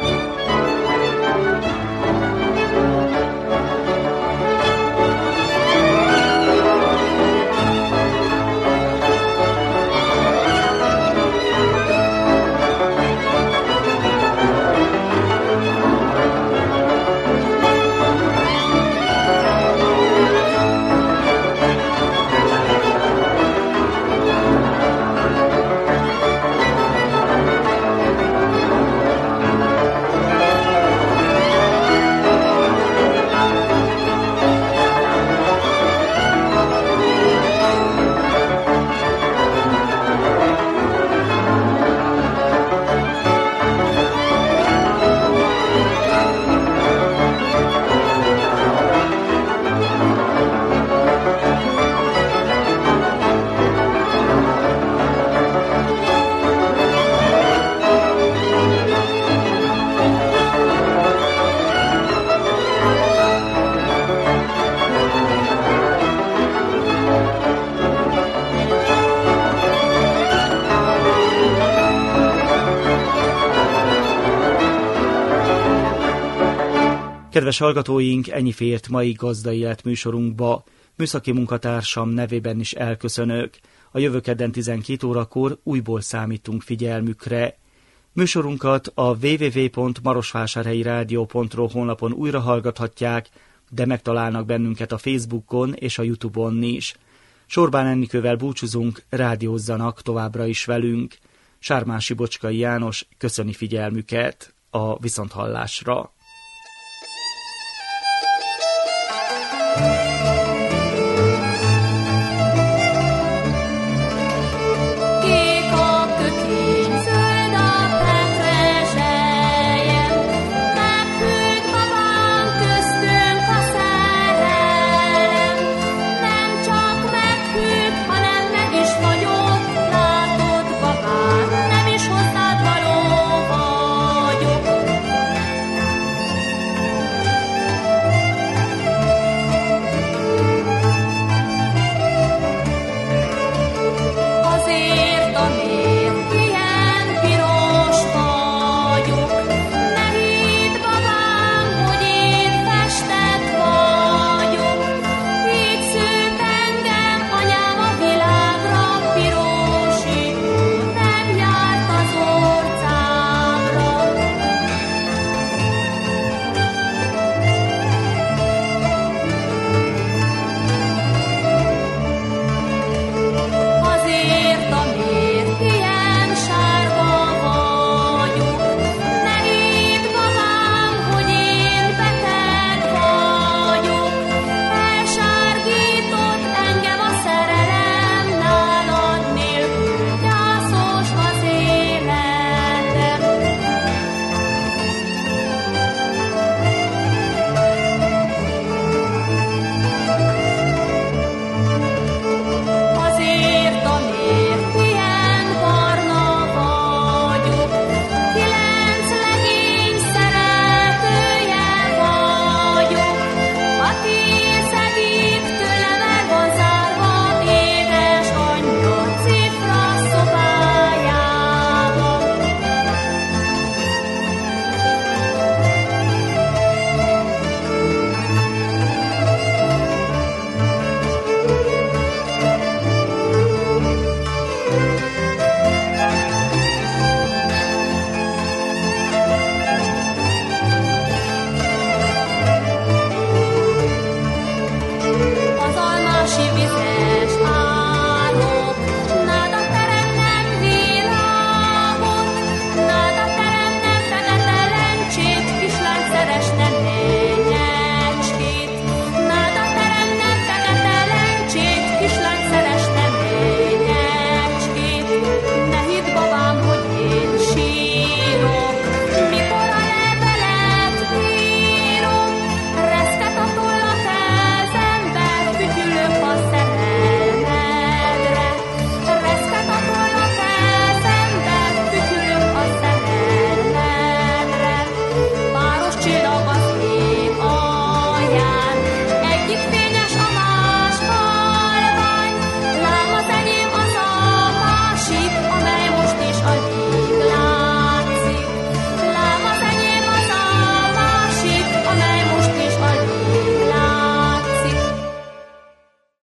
Kedves hallgatóink, ennyi fért mai Gazda Élet műsorunkba. Műszaki munkatársam nevében is elköszönök. A jövő kedden 12 órakor újból számítunk figyelmükre. Műsorunkat a www.marosvásárhelyi-rádió.ro honlapon újra hallgathatják, de megtalálnak bennünket a Facebookon és a YouTube-on is. Sorbán Ennikővel búcsúzunk, rádiózzanak továbbra is velünk. Sármási Bocskai János köszöni figyelmüket, a viszonthallásra.